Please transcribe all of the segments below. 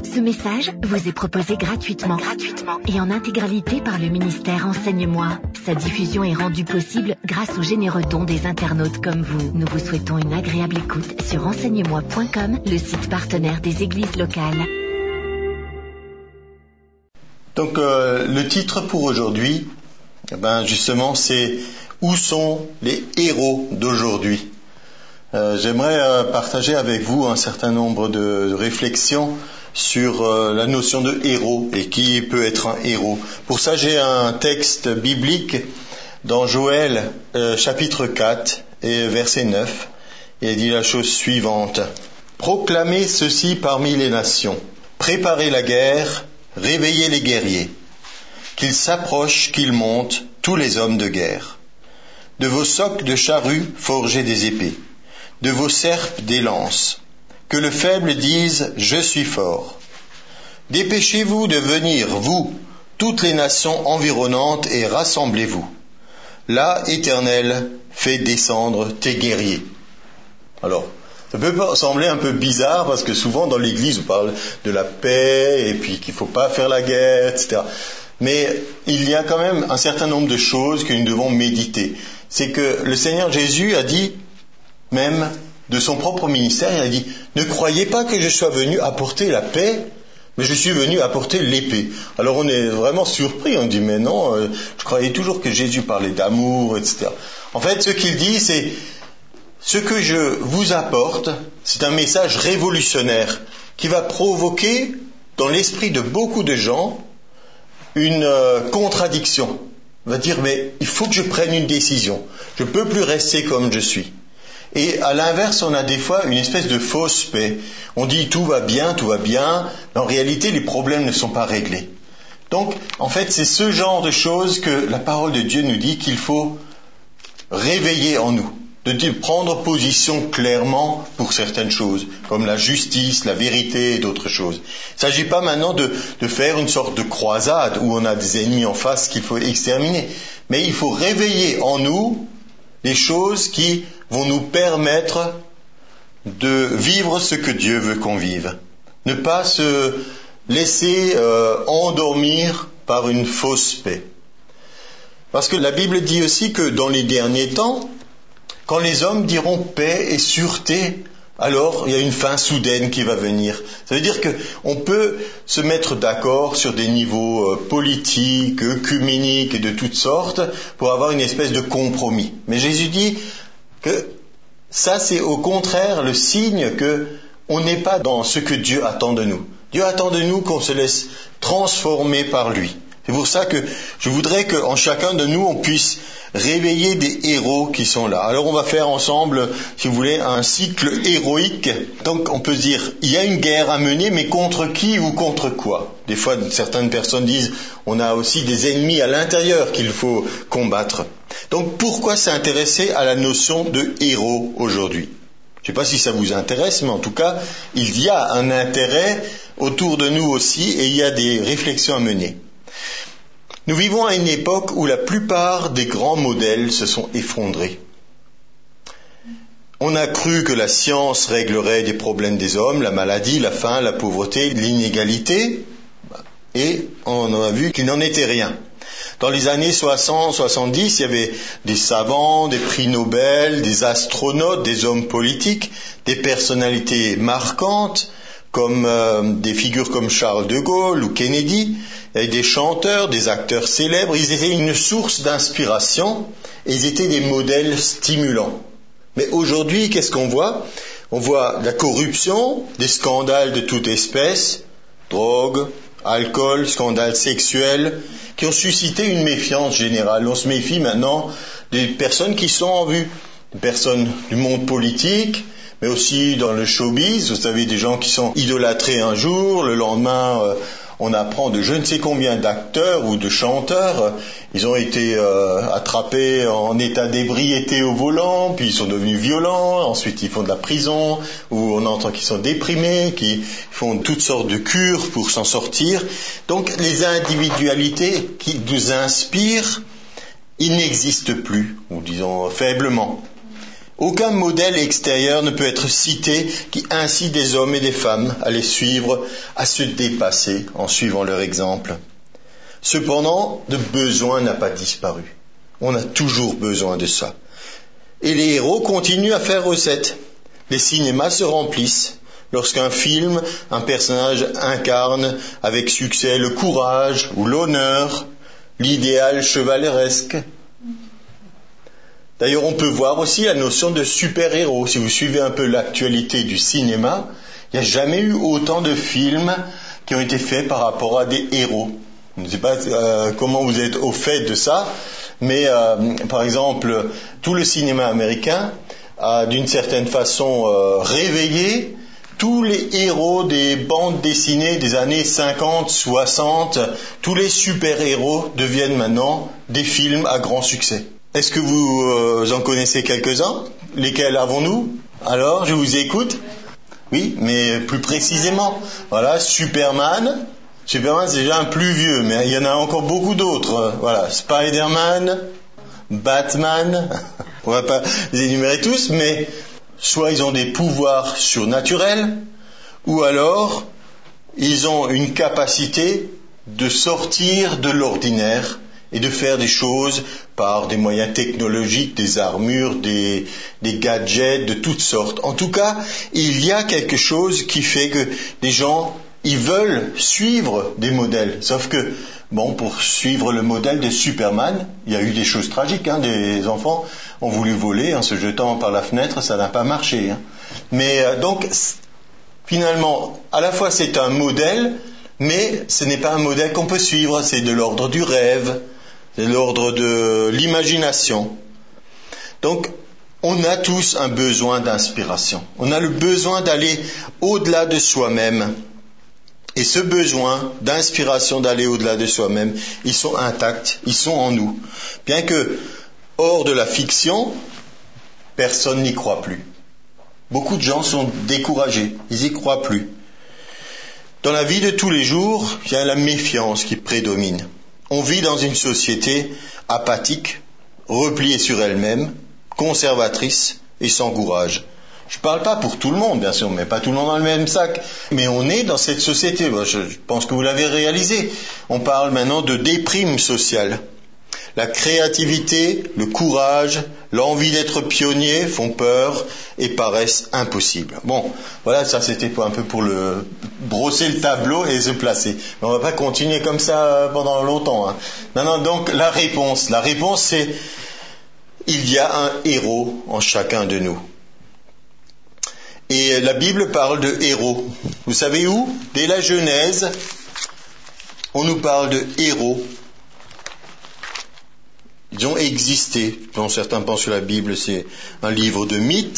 Ce message vous est proposé gratuitement et en intégralité par le ministère Enseigne-moi. Sa diffusion est rendue possible grâce aux généreux dons des internautes comme vous. Nous vous souhaitons une agréable écoute sur enseigne-moi.com, le site partenaire des églises locales. Donc le titre pour aujourd'hui, justement, c'est « Où sont les héros d'aujourd'hui ?» J'aimerais partager avec vous un certain nombre de réflexions sur la notion de héros et qui peut être un héros. Pour ça, j'ai un texte biblique dans Joël chapitre 4 et verset 9. Il dit la chose suivante. « Proclamez ceci parmi les nations. Préparez la guerre, réveillez les guerriers. Qu'ils s'approchent, qu'ils montent, tous les hommes de guerre. De vos socs de charrues, forgez des épées. De vos serpes, des lances. Que le faible dise « Je suis fort ». Dépêchez-vous de venir, vous, toutes les nations environnantes, et rassemblez-vous. Là, Éternel, fais descendre tes guerriers. Alors, ça peut sembler un peu bizarre, parce que souvent dans l'Église, on parle de la paix, et puis qu'il ne faut pas faire la guerre, etc. Mais il y a quand même un certain nombre de choses que nous devons méditer. C'est que le Seigneur Jésus a dit, même de son propre ministère, il a dit « Ne croyez pas que je sois venu apporter la paix, mais je suis venu apporter l'épée. » Alors on est vraiment surpris, on dit « Mais non, je croyais toujours que Jésus parlait d'amour, etc. » En fait, ce qu'il dit, c'est « Ce que je vous apporte, c'est un message révolutionnaire qui va provoquer dans l'esprit de beaucoup de gens une contradiction. On va dire « Mais il faut que je prenne une décision. Je ne peux plus rester comme je suis. » Et à l'inverse, on a des fois une espèce de fausse paix. On dit tout va bien, mais en réalité, les problèmes ne sont pas réglés. Donc, en fait, c'est ce genre de choses que la parole de Dieu nous dit qu'il faut réveiller en nous, de prendre position clairement pour certaines choses, comme la justice, la vérité et d'autres choses. Il ne s'agit pas maintenant de faire une sorte de croisade où on a des ennemis en face qu'il faut exterminer, mais il faut réveiller en nous les choses qui vont nous permettre de vivre ce que Dieu veut qu'on vive. Ne pas se laisser endormir par une fausse paix. Parce que la Bible dit aussi que dans les derniers temps, quand les hommes diront paix et sûreté, alors il y a une fin soudaine qui va venir. Ça veut dire qu'on peut se mettre d'accord sur des niveaux politiques, œcuméniques et de toutes sortes pour avoir une espèce de compromis. Mais Jésus dit que ça c'est au contraire le signe qu'on n'est pas dans ce que Dieu attend de nous. Dieu attend de nous qu'on se laisse transformer par lui. C'est pour ça que je voudrais qu'en chacun de nous on puisse réveiller des héros qui sont là. Alors on va faire ensemble, si vous voulez, un cycle héroïque. Donc on peut se dire, il y a une guerre à mener, mais contre qui ou contre quoi? Des fois, certaines personnes disent, on a aussi des ennemis à l'intérieur qu'il faut combattre. Donc pourquoi s'intéresser à la notion de héros aujourd'hui? Je ne sais pas si ça vous intéresse, mais en tout cas, il y a un intérêt autour de nous aussi, et il y a des réflexions à mener. Nous vivons à une époque où la plupart des grands modèles se sont effondrés. On a cru que la science réglerait des problèmes des hommes, la maladie, la faim, la pauvreté, l'inégalité, et on a vu qu'il n'en était rien. Dans les années 60-70, il y avait des savants, des prix Nobel, des astronautes, des hommes politiques, des personnalités marquantes, comme des figures comme Charles de Gaulle ou Kennedy, et des chanteurs, des acteurs célèbres. Ils étaient une source d'inspiration et ils étaient des modèles stimulants. Mais aujourd'hui, qu'est-ce qu'on voit? On voit la corruption, des scandales de toute espèce, drogue, alcool, scandales sexuels, qui ont suscité une méfiance générale. On se méfie maintenant des personnes qui sont en vue, des personnes du monde politique, mais aussi dans le showbiz. Vous savez, des gens qui sont idolâtrés un jour, le lendemain, on apprend de je ne sais combien d'acteurs ou de chanteurs. Ils ont été attrapés en état d'ébriété au volant, puis ils sont devenus violents, ensuite ils font de la prison, ou on entend qu'ils sont déprimés, qu'ils font toutes sortes de cures pour s'en sortir. Donc les individualités qui nous inspirent, ils n'existent plus, ou disons faiblement. Aucun modèle extérieur ne peut être cité qui incite des hommes et des femmes à les suivre, à se dépasser en suivant leur exemple. Cependant, le besoin n'a pas disparu. On a toujours besoin de ça. Et les héros continuent à faire recette. Les cinémas se remplissent. Lorsqu'un film, un personnage incarne avec succès le courage ou l'honneur, l'idéal chevaleresque. D'ailleurs, on peut voir aussi la notion de super-héros. Si vous suivez un peu l'actualité du cinéma, il n'y a jamais eu autant de films qui ont été faits par rapport à des héros. Je ne sais pas comment vous êtes au fait de ça, mais par exemple, tout le cinéma américain a d'une certaine façon réveillé tous les héros des bandes dessinées des années 50, 60, tous les super-héros deviennent maintenant des films à grand succès. Est-ce que vous en connaissez quelques-uns? Lesquels avons-nous? Alors, je vous écoute. Oui, mais plus précisément. Voilà, Superman. Superman, c'est déjà un plus vieux, mais il y en a encore beaucoup d'autres. Voilà, Spider-Man, Batman. On va pas les énumérer tous, mais soit ils ont des pouvoirs surnaturels, ou alors ils ont une capacité de sortir de l'ordinaire et de faire des choses par des moyens technologiques, des armures, des gadgets de toutes sortes. En tout cas, il y a quelque chose qui fait que les gens, ils veulent suivre des modèles. Sauf que, pour suivre le modèle de Superman, il y a eu des choses tragiques. Des enfants ont voulu voler en se jetant par la fenêtre, ça n'a pas marché. Mais donc, finalement, à la fois c'est un modèle, mais ce n'est pas un modèle qu'on peut suivre. C'est de l'ordre du rêve. C'est l'ordre de l'imagination. Donc, on a tous un besoin d'inspiration. On a le besoin d'aller au-delà de soi-même. Et ce besoin d'inspiration d'aller au-delà de soi-même, ils sont intacts, ils sont en nous. Bien que, hors de la fiction, personne n'y croit plus. Beaucoup de gens sont découragés, ils n'y croient plus. Dans la vie de tous les jours, il y a la méfiance qui prédomine. On vit dans une société apathique, repliée sur elle-même, conservatrice et sans courage. Je ne parle pas pour tout le monde, bien sûr, mais pas tout le monde dans le même sac. Mais on est dans cette société, je pense que vous l'avez réalisé. On parle maintenant de déprime sociale. La créativité, le courage, l'envie d'être pionnier font peur et paraissent impossibles. Voilà, ça c'était un peu pour brosser le tableau et se placer. Mais on ne va pas continuer comme ça pendant longtemps. Non, donc la réponse c'est il y a un héros en chacun de nous. Et la Bible parle de héros. Vous savez où? Dès la Genèse, on nous parle de héros. Ils ont existé. Certains pensent que la Bible c'est un livre de mythes,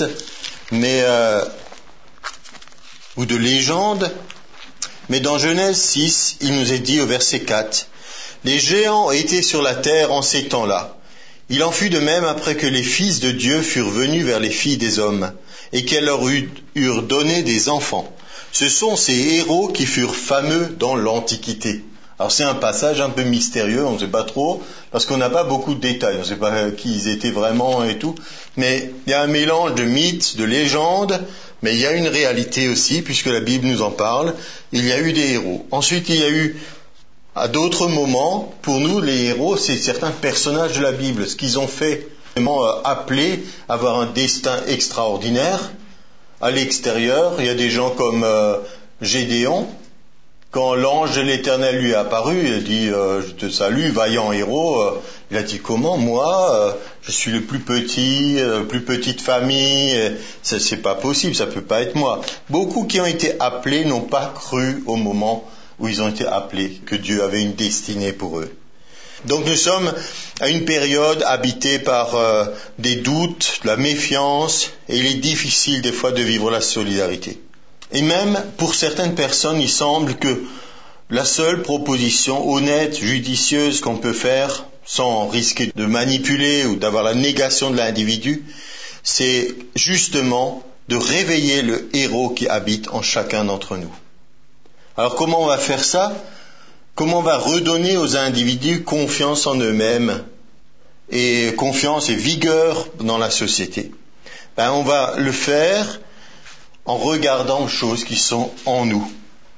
ou de légendes. Mais dans Genèse 6, il nous est dit au verset 4, « Les géants étaient sur la terre en ces temps-là. Il en fut de même après que les fils de Dieu furent venus vers les filles des hommes, et qu'elles leur eurent donné des enfants. Ce sont ces héros qui furent fameux dans l'Antiquité. » Alors c'est un passage un peu mystérieux, on ne sait pas trop, parce qu'on n'a pas beaucoup de détails, on ne sait pas qui ils étaient vraiment et tout, mais il y a un mélange de mythes, de légendes, mais il y a une réalité aussi, puisque la Bible nous en parle, il y a eu des héros. Ensuite il y a eu, à d'autres moments, pour nous les héros, c'est certains personnages de la Bible, ce qu'ils ont fait, vraiment appelés à avoir un destin extraordinaire. À l'extérieur, il y a des gens comme Gédéon. Quand l'ange de l'Éternel lui est apparu, il a dit « Je te salue, vaillant héros ». Il a dit « Comment, moi, je suis le plus petit, plus petite famille, c'est pas possible, ça peut pas être moi ». Beaucoup qui ont été appelés n'ont pas cru au moment où ils ont été appelés, que Dieu avait une destinée pour eux. Donc nous sommes à une période habitée par des doutes, la méfiance, et il est difficile des fois de vivre la solidarité. Et même, pour certaines personnes, il semble que la seule proposition honnête, judicieuse qu'on peut faire, sans risquer de manipuler ou d'avoir la négation de l'individu, c'est justement de réveiller le héros qui habite en chacun d'entre nous. Alors comment on va faire ça? Comment on va redonner aux individus confiance en eux-mêmes et confiance et vigueur dans la société? On va le faire en regardant aux choses qui sont en nous.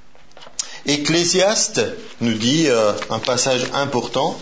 Ecclésiaste nous dit un passage important.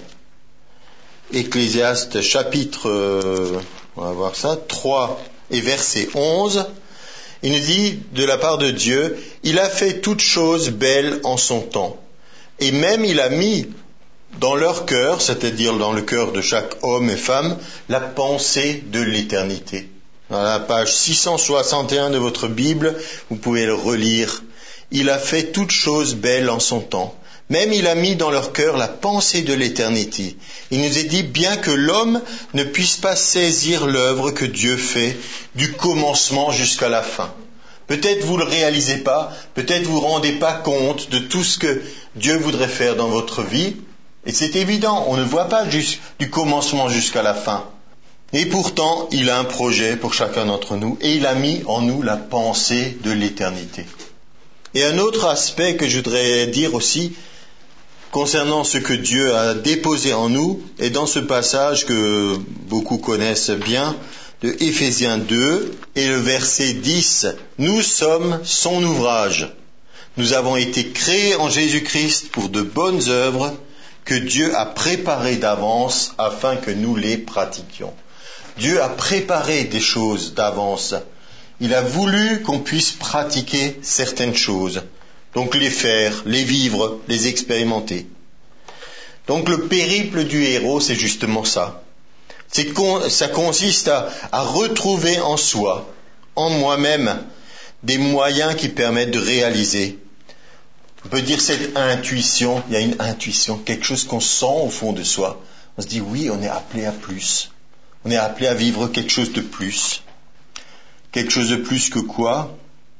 Ecclésiaste chapitre, on va voir ça, 3 et verset 11. Il nous dit de la part de Dieu, il a fait toutes choses belles en son temps. Et même il a mis dans leur cœur, c'est-à-dire dans le cœur de chaque homme et femme, la pensée de l'éternité. Dans la page 661 de votre Bible, vous pouvez le relire. Il a fait toutes choses belles en son temps. Même il a mis dans leur cœur la pensée de l'éternité. Il nous est dit, bien que l'homme ne puisse pas saisir l'œuvre que Dieu fait du commencement jusqu'à la fin. Peut-être vous ne le réalisez pas, peut-être vous ne vous rendez pas compte de tout ce que Dieu voudrait faire dans votre vie. Et c'est évident, on ne voit pas du commencement jusqu'à la fin. Et pourtant, il a un projet pour chacun d'entre nous et il a mis en nous la pensée de l'éternité. Et un autre aspect que je voudrais dire aussi, concernant ce que Dieu a déposé en nous, est dans ce passage que beaucoup connaissent bien, de Éphésiens 2 et le verset 10. Nous sommes son ouvrage. Nous avons été créés en Jésus-Christ pour de bonnes œuvres que Dieu a préparées d'avance afin que nous les pratiquions. Dieu a préparé des choses d'avance. Il a voulu qu'on puisse pratiquer certaines choses. Donc les faire, les vivre, les expérimenter. Donc le périple du héros, c'est justement ça. Ça consiste à retrouver en soi, en moi-même, des moyens qui permettent de réaliser. On peut dire cette intuition, il y a une intuition, quelque chose qu'on sent au fond de soi. On se dit oui, on est appelé à plus. On est appelé à vivre quelque chose de plus. Quelque chose de plus que quoi ?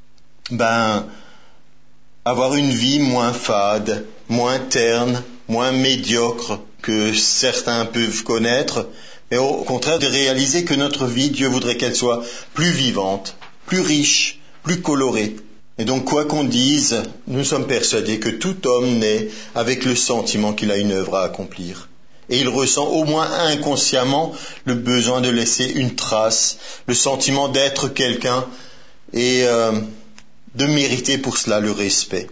Avoir une vie moins fade, moins terne, moins médiocre que certains peuvent connaître, mais au contraire de réaliser que notre vie, Dieu voudrait qu'elle soit plus vivante, plus riche, plus colorée. Et donc quoi qu'on dise, nous sommes persuadés que tout homme naît avec le sentiment qu'il a une œuvre à accomplir. Et il ressent au moins inconsciemment le besoin de laisser une trace, le sentiment d'être quelqu'un et de mériter pour cela le respect.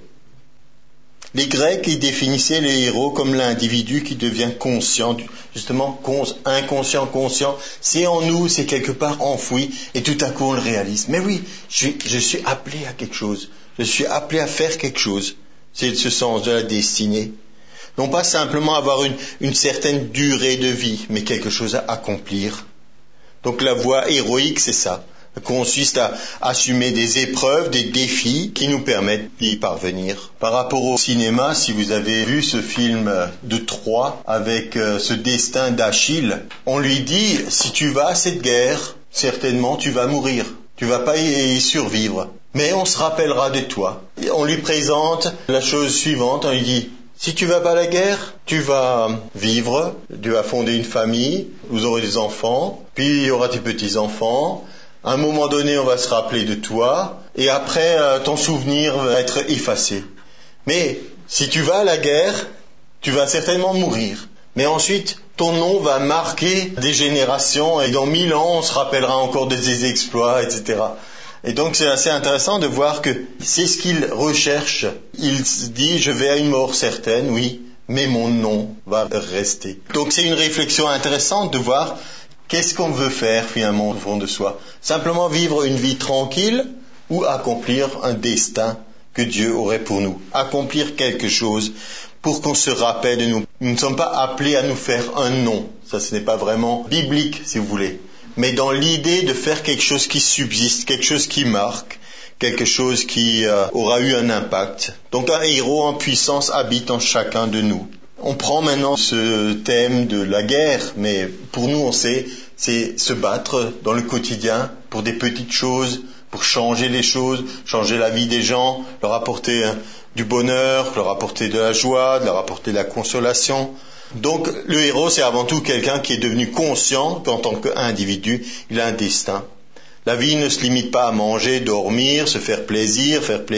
Les Grecs, ils définissaient les héros comme l'individu qui devient conscient, justement inconscient, conscient. C'est en nous, c'est quelque part enfoui, et tout à coup on le réalise. Mais oui, je suis appelé à quelque chose. Je suis appelé à faire quelque chose. C'est ce sens de la destinée. Non pas simplement avoir une certaine durée de vie, mais quelque chose à accomplir. Donc la voie héroïque, c'est ça. Consiste à assumer des épreuves, des défis qui nous permettent d'y parvenir. Par rapport au cinéma, si vous avez vu ce film de Troie avec ce destin d'Achille, on lui dit, si tu vas à cette guerre, certainement tu vas mourir. Tu vas pas y survivre. Mais on se rappellera de toi. Et on lui présente la chose suivante, on lui dit, si tu vas pas à la guerre, tu vas vivre, tu vas fonder une famille, vous aurez des enfants, puis il y aura tes petits-enfants. À un moment donné, on va se rappeler de toi, et après, ton souvenir va être effacé. Mais si tu vas à la guerre, tu vas certainement mourir. Mais ensuite, ton nom va marquer des générations, et dans 1000 ans, on se rappellera encore de tes exploits, etc. Et donc, c'est assez intéressant de voir que c'est ce qu'il recherche. Il se dit, je vais à une mort certaine, oui, mais mon nom va rester. Donc, c'est une réflexion intéressante de voir qu'est-ce qu'on veut faire finalement au fond de soi. Simplement vivre une vie tranquille ou accomplir un destin que Dieu aurait pour nous. Accomplir quelque chose pour qu'on se rappelle de nous. Nous ne sommes pas appelés à nous faire un nom. Ça, ce n'est pas vraiment biblique, si vous voulez. Mais dans l'idée de faire quelque chose qui subsiste, quelque chose qui marque, quelque chose qui aura eu un impact. Donc un héros en puissance habite en chacun de nous. On prend maintenant ce thème de la guerre, mais pour nous, on sait, c'est se battre dans le quotidien pour des petites choses, pour changer les choses, changer la vie des gens, leur apporter du bonheur, leur apporter de la joie, leur apporter de la consolation. Donc le héros, c'est avant tout quelqu'un qui est devenu conscient qu'en tant qu'individu, il a un destin. La vie ne se limite pas à manger, dormir, se faire plaisir,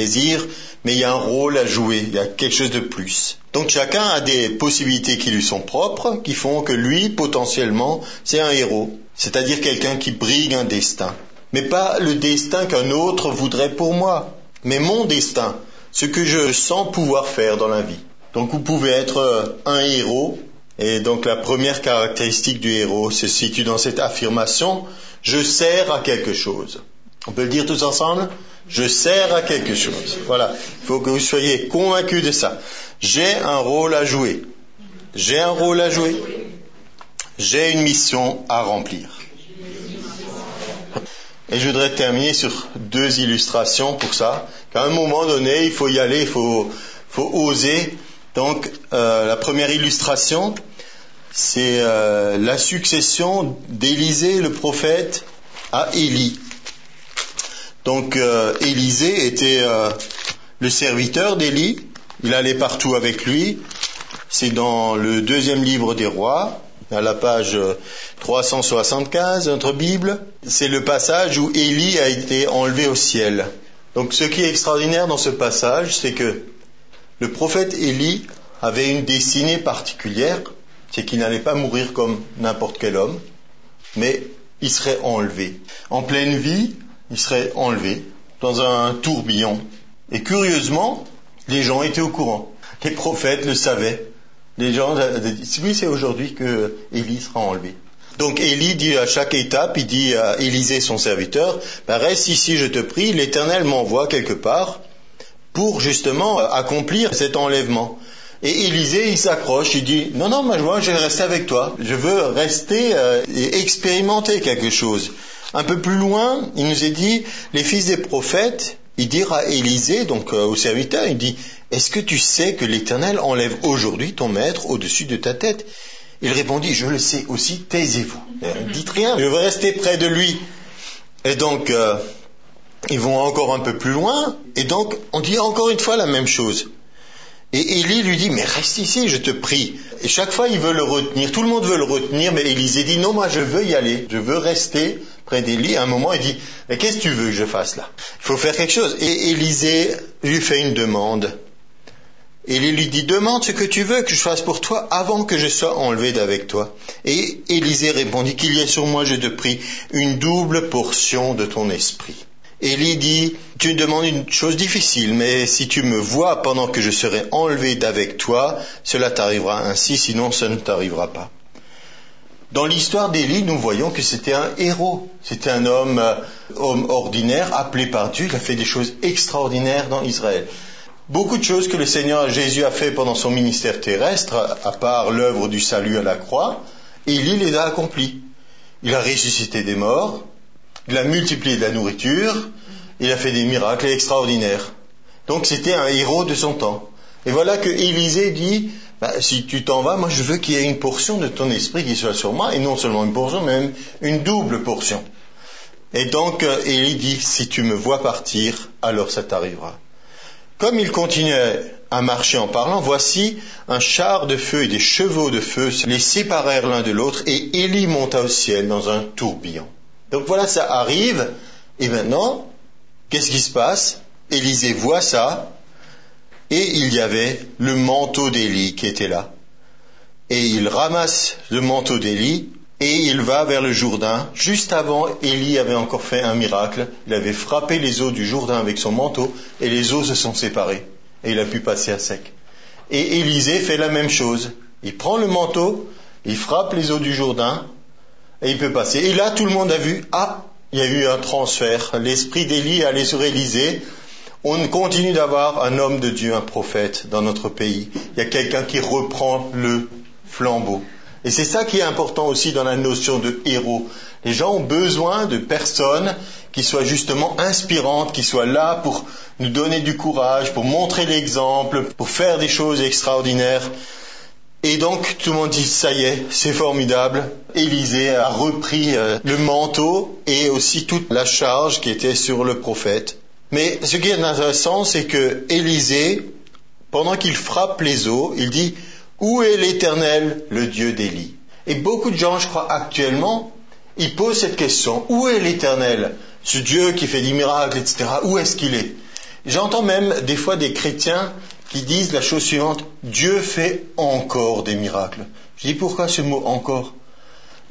mais il y a un rôle à jouer, il y a quelque chose de plus. Donc chacun a des possibilités qui lui sont propres, qui font que lui, potentiellement, c'est un héros, c'est-à-dire quelqu'un qui brigue un destin. mais pas le destin qu'un autre voudrait pour moi, mais mon destin, ce que je sens pouvoir faire dans la vie. Donc vous pouvez être un héros, et donc la première caractéristique du héros se situe dans cette affirmation, je sers à quelque chose. On peut le dire tous ensemble? Je sers à quelque chose. Voilà, il faut que vous soyez convaincus de ça. J'ai un rôle à jouer. J'ai un rôle à jouer. J'ai une mission à remplir. Et je voudrais terminer sur 2 illustrations pour ça. Qu'à un moment donné, il faut y aller, il faut oser. Donc, la première illustration, c'est la succession d'Élisée, le prophète, à Élie. Donc, Élisée était le serviteur d'Élie. Il allait partout avec lui. C'est dans le 2e livre des Rois, à la page 375 de notre Bible. C'est le passage où Élie a été enlevé au ciel. Donc, ce qui est extraordinaire dans ce passage, c'est que le prophète Élie avait une destinée particulière, c'est qu'il n'allait pas mourir comme n'importe quel homme, mais il serait enlevé. En pleine vie, il serait enlevé dans un tourbillon. Et curieusement, les gens étaient au courant. Les prophètes le savaient. Les gens disaient, oui, c'est aujourd'hui que Élie sera enlevé. Donc Élie dit à chaque étape, il dit à Élisée, son serviteur, reste ici, je te prie, l'Éternel m'envoie quelque part pour justement accomplir cet enlèvement. Et Élisée, il s'accroche, il dit, non, moi je vais rester avec toi. Je veux rester et expérimenter quelque chose. Un peu plus loin, il nous est dit, les fils des prophètes, il dit à Élisée, donc au serviteur, il dit, est-ce que tu sais que l'Éternel enlève aujourd'hui ton maître au-dessus de ta tête? Il répondit, je le sais aussi, taisez-vous. Dites rien, je veux rester près de lui. Et donc, ils vont encore un peu plus loin, et donc on dit encore une fois la même chose. Et Élie lui dit, mais reste ici, je te prie. Et chaque fois, il veut le retenir. Tout le monde veut le retenir, mais Élisée dit, non, moi, je veux y aller. Je veux rester près d'Élie. À un moment, il dit, mais qu'est-ce que tu veux que je fasse là? Il faut faire quelque chose. Et Élisée lui fait une demande. Élie lui dit, demande ce que tu veux que je fasse pour toi avant que je sois enlevé d'avec toi. Et Élisée répondit, qu'il y ait sur moi, je te prie, une double portion de ton esprit. Élie dit, tu me demandes une chose difficile, mais si tu me vois pendant que je serai enlevé d'avec toi, cela t'arrivera ainsi, sinon ça ne t'arrivera pas. Dans l'histoire d'Élie, nous voyons que c'était un héros. C'était un homme ordinaire, appelé par Dieu. Il a fait des choses extraordinaires dans Israël. Beaucoup de choses que le Seigneur Jésus a fait pendant son ministère terrestre, à part l'œuvre du salut à la croix, Élie les a accomplies. Il a ressuscité des morts, il a multiplié de la nourriture, il a fait des miracles extraordinaires. Donc c'était un héros de son temps. Et voilà que Élisée dit, si tu t'en vas, moi je veux qu'il y ait une portion de ton esprit qui soit sur moi, et non seulement une portion, mais même une double portion. Et donc Élie dit, si tu me vois partir, alors ça t'arrivera. Comme il continuait à marcher en parlant, voici un char de feu et des chevaux de feu les séparèrent l'un de l'autre, et Élie monta au ciel dans un tourbillon. Donc voilà, ça arrive, et maintenant, qu'est-ce qui se passe? Élisée voit ça, et il y avait le manteau d'Élie qui était là. Et il ramasse le manteau d'Élie, et il va vers le Jourdain. Juste avant, Élie avait encore fait un miracle. Il avait frappé les eaux du Jourdain avec son manteau, et les eaux se sont séparées, et il a pu passer à sec. Et Élisée fait la même chose. Il prend le manteau, il frappe les eaux du Jourdain, et il peut passer. Et là, tout le monde a vu, il y a eu un transfert. L'esprit d'Élie allait sur Élisée. On continue d'avoir un homme de Dieu, un prophète dans notre pays. Il y a quelqu'un qui reprend le flambeau. Et c'est ça qui est important aussi dans la notion de héros. Les gens ont besoin de personnes qui soient justement inspirantes, qui soient là pour nous donner du courage, pour montrer l'exemple, pour faire des choses extraordinaires. Et donc tout le monde dit, ça y est, c'est formidable. Élisée a repris le manteau et aussi toute la charge qui était sur le prophète. Mais ce qui est intéressant, c'est que Élisée, pendant qu'il frappe les eaux, il dit, où est l'Éternel, le Dieu d'Élie? Et beaucoup de gens, je crois, actuellement, ils posent cette question, où est l'Éternel? Ce Dieu qui fait des miracles, etc., où est-ce qu'il est? J'entends même des fois des chrétiens qui disent la chose suivante, Dieu fait encore des miracles. Je dis, pourquoi ce mot encore?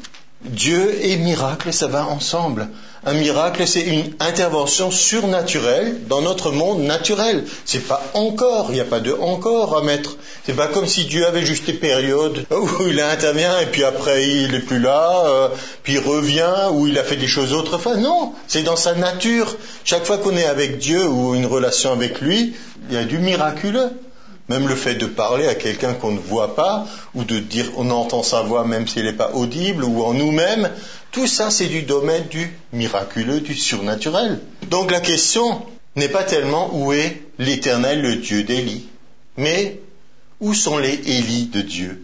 Dieu et miracle, ça va ensemble. Un miracle, c'est une intervention surnaturelle dans notre monde naturel. C'est pas encore, il n'y a pas de encore à mettre. C'est pas comme si Dieu avait juste des périodes où il intervient et puis après il n'est plus là, puis il revient, où il a fait des choses autrefois. Non, c'est dans sa nature. Chaque fois qu'on est avec Dieu ou une relation avec lui, il y a du miraculeux. Même le fait de parler à quelqu'un qu'on ne voit pas, ou de dire on entend sa voix même si elle n'est pas audible, ou en nous-mêmes, tout ça c'est du domaine du miraculeux, du surnaturel. Donc la question n'est pas tellement où est l'Éternel, le Dieu d'Élie, mais où sont les Élis de Dieu?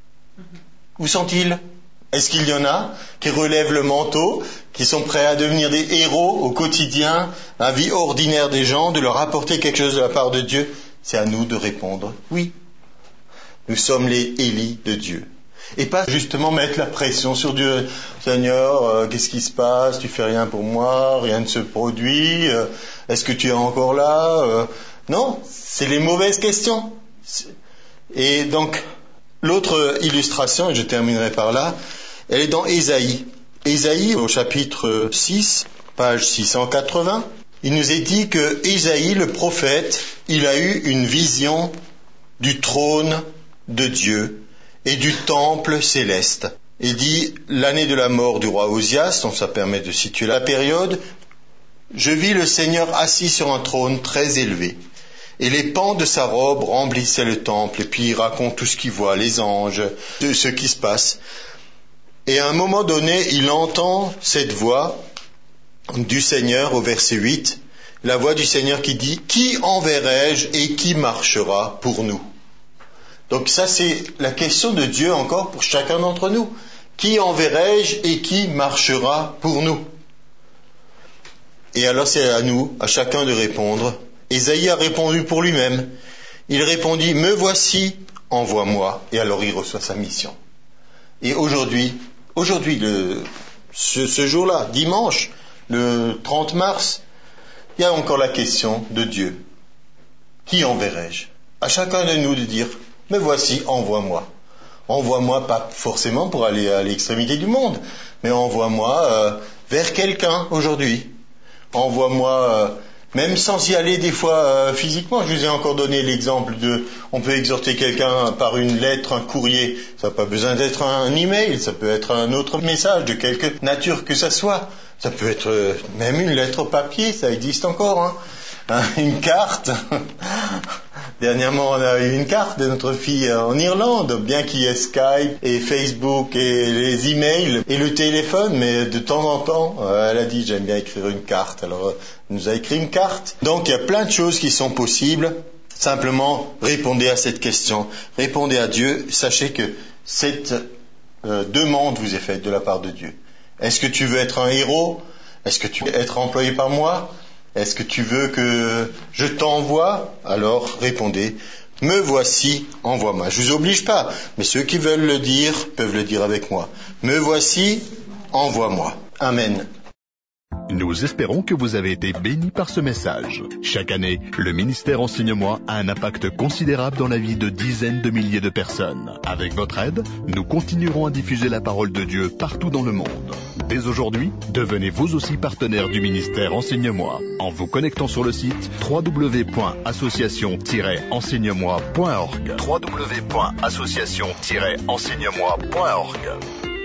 Où sont-ils? Est-ce qu'il y en a qui relèvent le manteau, qui sont prêts à devenir des héros au quotidien, à la vie ordinaire des gens, de leur apporter quelque chose de la part de Dieu? C'est à nous de répondre oui. Nous sommes les Élis de Dieu. Et pas justement mettre la pression sur Dieu. Seigneur, qu'est-ce qui se passe? Tu fais rien pour moi, rien ne se produit. Est-ce que tu es encore là? Non, c'est les mauvaises questions. Et donc, l'autre illustration, et je terminerai par là, elle est dans Ésaïe. Ésaïe, au chapitre 6, page 680. Il nous est dit que Ésaïe, le prophète, il a eu une vision du trône de Dieu et du temple céleste. Il dit, l'année de la mort du roi Osias, donc ça permet de situer la période, je vis le Seigneur assis sur un trône très élevé, et les pans de sa robe remplissaient le temple, et puis il raconte tout ce qu'il voit, les anges, de ce qui se passe. Et à un moment donné, il entend cette voix du Seigneur au verset 8, la voix du Seigneur qui dit « Qui enverrai-je et qui marchera pour nous ?» Donc ça c'est la question de Dieu encore pour chacun d'entre nous. Qui enverrai-je et qui marchera pour nous? Et alors c'est à nous, à chacun de répondre. Ésaïe a répondu pour lui-même. Il répondit « Me voici, envoie-moi » et alors il reçoit sa mission. Et aujourd'hui, ce jour-là, dimanche, le 30 mars, il y a encore la question de Dieu. Qui enverrai-je? À chacun de nous de dire, me voici, envoie-moi. Envoie-moi pas forcément pour aller à l'extrémité du monde, mais envoie-moi vers quelqu'un aujourd'hui. Envoie-moi, même sans y aller des fois physiquement. Je vous ai encore donné l'exemple on peut exhorter quelqu'un par une lettre, un courrier. Ça n'a pas besoin d'être un email, ça peut être un autre message de quelque nature que ça soit. Ça peut être même une lettre papier, ça existe encore. Une carte. Dernièrement, on a eu une carte de notre fille en Irlande, bien qu'il y ait Skype et Facebook et les emails et le téléphone, mais de temps en temps, elle a dit j'aime bien écrire une carte. Alors, elle nous a écrit une carte. Donc, il y a plein de choses qui sont possibles. Simplement, répondez à cette question. Répondez à Dieu. Sachez que cette demande vous est faite de la part de Dieu. Est-ce que tu veux être un héros? Est-ce que tu veux être employé par moi? Est-ce que tu veux que je t'envoie? Alors répondez, me voici, envoie-moi. Je vous oblige pas, mais ceux qui veulent le dire peuvent le dire avec moi. Me voici, envoie-moi. Amen. Nous espérons que vous avez été bénis par ce message. Chaque année, le ministère Enseigne-moi a un impact considérable dans la vie de dizaines de milliers de personnes. Avec votre aide, nous continuerons à diffuser la parole de Dieu partout dans le monde. Dès aujourd'hui, devenez vous aussi partenaire du ministère Enseigne-moi en vous connectant sur le site www.association-enseignemoi.org. www.association-enseignemoi.org.